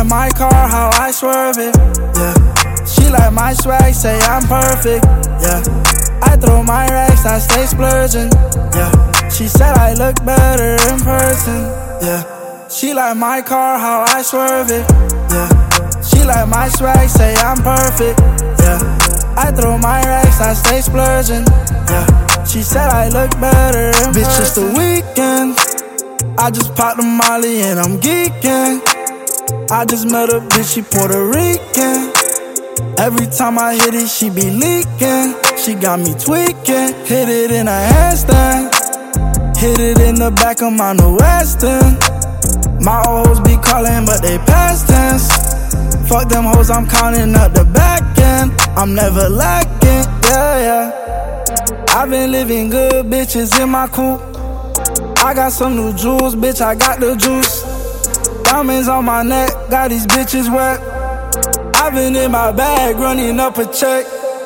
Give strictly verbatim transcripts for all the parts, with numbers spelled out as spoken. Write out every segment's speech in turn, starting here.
my car, how I swerve it, yeah. She like my swag, say I'm perfect, yeah. I throw my racks, I stay splurging, yeah. She said I look better in person, yeah. She like my car, how I swerve it, yeah. She like my swag, say I'm perfect, yeah. I throw my racks, I stay splurging, yeah. She said I look better in Bitch, person. It's the weekend, I just popped a molly and I'm geeking. I just met a bitch, she Puerto Rican. Every time I hit it, she be leaking. She got me tweaking. Hit it in a handstand, hit it in the back of my new Western. My old hoes be calling, but they past tense. Fuck them hoes, I'm counting up the back end. I'm never lacking, yeah, yeah. I've been living good, bitches in my coupe. I got some new jewels, bitch, I got the juice. Diamonds on my neck, got these bitches wet. I've been in my bag, running up a check.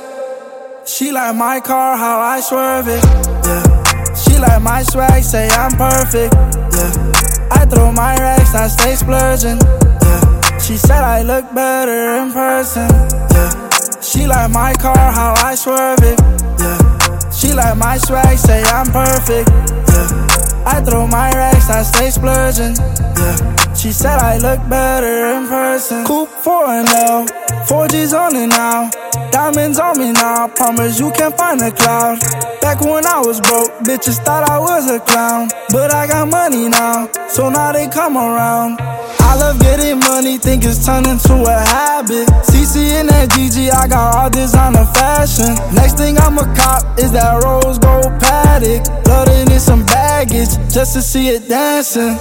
She like my car, how I swerve it, yeah. She like my swag, say I'm perfect, yeah. I throw my racks, I stay splurging, yeah. She said I look better in person, yeah. She like my car, how I swerve it, yeah. She like my swag, say I'm perfect, yeah. I throw my racks, I stay splurging, yeah. She said I look better in person. Coupe four and L, four G's on it now. Diamonds on me now, promise you can't find a cloud. Back when I was broke, bitches thought I was a clown. But I got money now, so now they come around. I love getting money, think it's turned into a habit. C C and that G G, I got all designer fashion. Next thing I'm a cop is that rose gold paddock. Loaded in some baggage, just to see it dancing.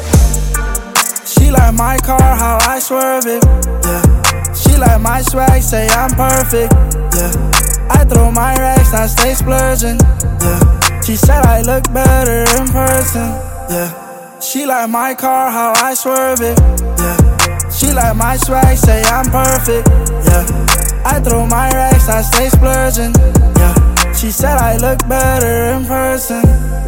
She like my car, how I swerve it, yeah. She like my swag, say I'm perfect, yeah. I throw my racks, I stay splurging, yeah. She said I look better in person, yeah. She like my car, how I swerve it, yeah. She like my swag, say I'm perfect, yeah. I throw my racks, I stay splurging, yeah. She said I look better in person.